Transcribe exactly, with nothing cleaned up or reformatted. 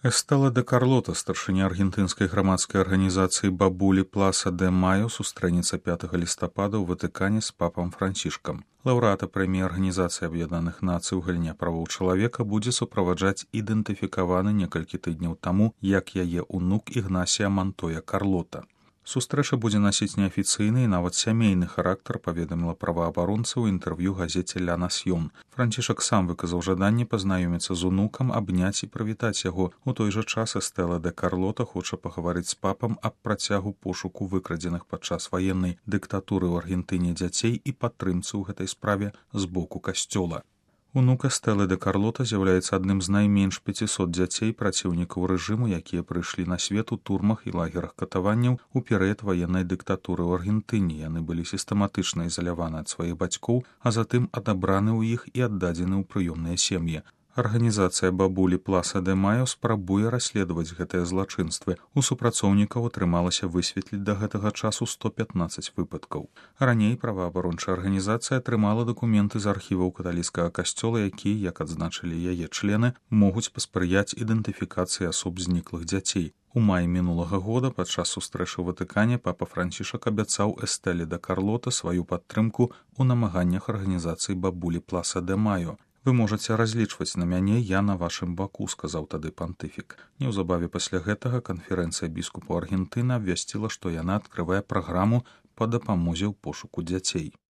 Эстела де Карлота, старшыня аргентынскай грамадскай арганізацыі «Бабулі Пласа де Майо», сустрэнецца пятага лістапада ў Ватыкане з папам Францішкам. Лаўрэата прэміі Арганізацыі Аб'яднаных Нацый у галіне правоў чалавека будзе суправаджаць ідэнтыфікаваны некалькі тыдняў таму, як яе ўнук Ігнасія Мантоя Карлота. Сустрэча будзе насіць неафіцыйны і нават сямейны характар, паведаміла праваабаронца ў інтэрв'ю газеце «Ля Насьён». Францішак сам выказаў жаданне пазнаёміцца з унукам, абняць і прывітаць яго. У той жа час Эстела де Карлота хоча пагаварыць з папам аб працягу пошуку выкрадзеных падчас ваеннай дыктатуры ў Аргентыне дзяцей і падтрымцы ў гэтай справе з боку касцёла. Унук Эстелы де Карлота з'яўляецца адным з найменш пяцісот дзяцей праціўнікаў рэжыму, якія прыйшлі на свет у турмах і лагерах катаванняў у перыяд ваеннай дыктатуры ў Аргентыне. Яны былі сістэматычна ізаляваны ад сваіх бацькоў, а затым адабраны ў іх і аддадзены ў прыёмныя сем'і. Арганізацыя «Бабулі Пласа де Майо» спрабуе расследаваць гэтыя злачынствы. У супрацоўнікаў атрымалася высветліць да гэтага часу сто пятнаццаць выпадкаў. Раней праваабарончая арганізацыя атрымала дакументы з архіваў каталіцкага касцёла, якія, як адзначылі яе члены, могуць паспрыяць ідэнтыфікацыі асоб зніклых дзяцей. У маі мінулага года падчас сустрэчы ў Ватыкане папа Францішак абяцаў Эстеле де Карлота сваю падтрымку ў намаганнях арганізацыі «Бабулі Пласа де Майо». «Вы можаце разлічваць на мяне, я на вашым баку», — сказаў тады пантыфік. Неўзабаве пасля гэтага канферэнцыя біскупаў Аргентыны абвясціла, што яна адкрывае праграму па дапамозе ў пошуку дзяцей.